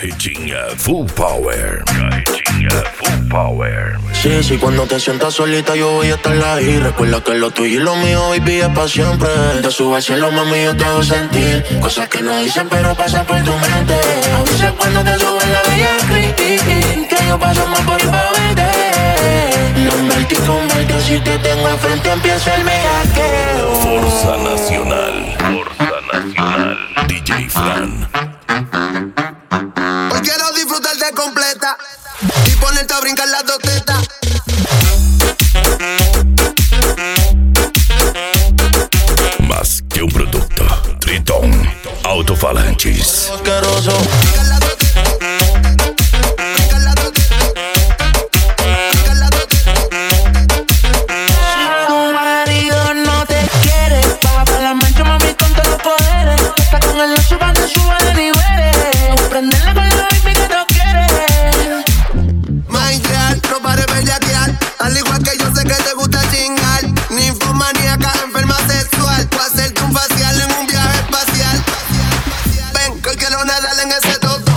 Carretinha Full Power. Carretinha Full Power. Sí, sí, cuando te sientas solita yo voy a estar ahí. Recuerda que lo tuyo y lo mío, baby, es pa' siempre. Te subo al cielo, mami, yo te hago sentir cosas que no dicen pero pasan por tu mente. Avisa cuando te suben la bella creep, que yo paso más por pa' verte. Converte y converte, si te tengo enfrente empieza el bellaqueo. Fuerza Nacional. Fuerza Nacional. DJ Fran. Hoy quiero disfrutarte completa y ponerte a brincar las dos tetas. Más que un producto. Tritón. Autofalanges. Asqueroso. Al igual que yo sé que te gusta chingar, ninfomaníaca, enferma sexual. Voy a hacerte un facial en un viaje espacial. Ven, que hoy quiero nadar en ese toto.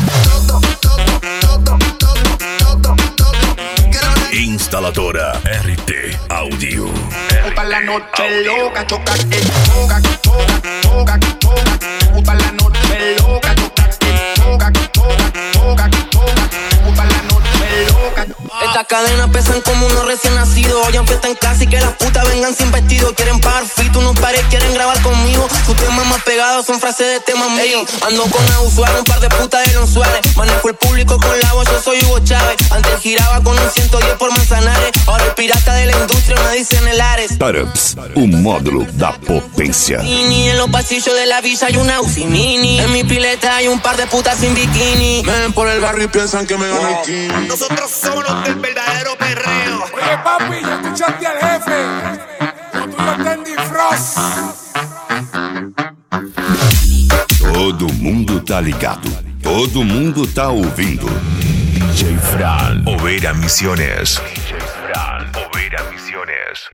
Instaladora RT Audio. Gusta la noche loca, toca que toca, toca, toca, toca. Gusta la noche loca, toca que toca, toca, toca, toca. Gusta la noche loca. Estas cadenas pesan como unos recién nacidos. Oyen fiesta en casa y que las putas vengan sin vestido. Quieren pagar fit, unos pares quieren grabar conmigo. Sus temas más pegados son frases de temas míos. Ando con la usuaria, un par de putas de Lon Suárez. Manejo el público con la voz, yo soy Hugo Chávez. Antes giraba con un 110 por Manzanares. Ahora el pirata de la industria me dice en el Ares. Startups, o módulo da potência. En los pasillos de la villa hay una UCI Mini. En mi pileta hay un par de putas sin bikini. Ven por el barrio y piensan que me gana el king. Nosotros somos los del verdadero perreo. Oye, papi, ya escuchaste al jefe. Lo tuyo está en Defrost. Todo mundo tá ligado. Todo mundo tá ouvindo. DJ Fran. Overa Misiones.